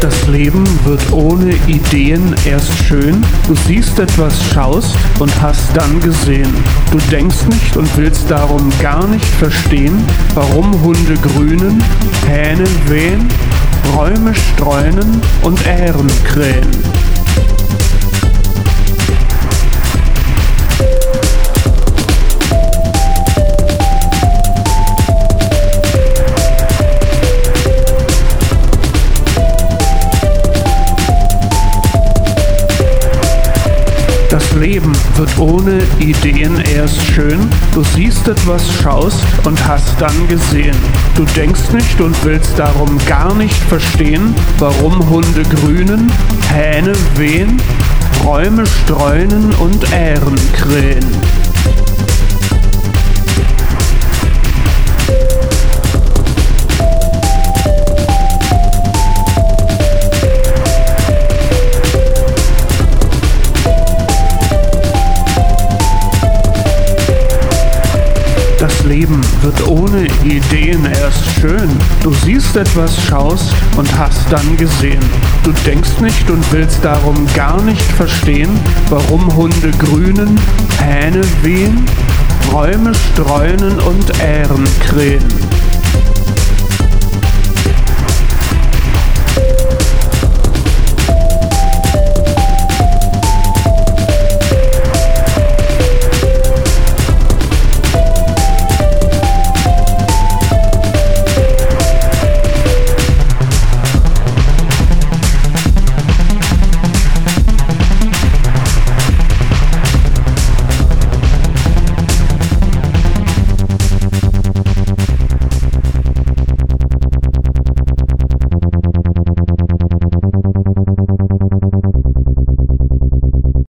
Das Leben wird ohne Ideen erst schön. Du siehst etwas, schaust und hast dann gesehen. Du denkst nicht und willst darum gar nicht verstehen, warum Hunde grünen, Hähne wehen, Räume streunen und Ähren krähen. Das Leben wird ohne Ideen erst schön. Du siehst etwas, schaust und hast dann gesehen. Du denkst nicht und willst darum gar nicht verstehen, warum Hunde grünen, Hähne wehen, Räume streunen und Ähren krähen. Das Leben wird ohne Ideen erst schön. Du siehst etwas, schaust und hast dann gesehen. Du denkst nicht und willst darum gar nicht verstehen, warum Hunde grünen, Hähne wehen, Räume streunen und Ähren krähen.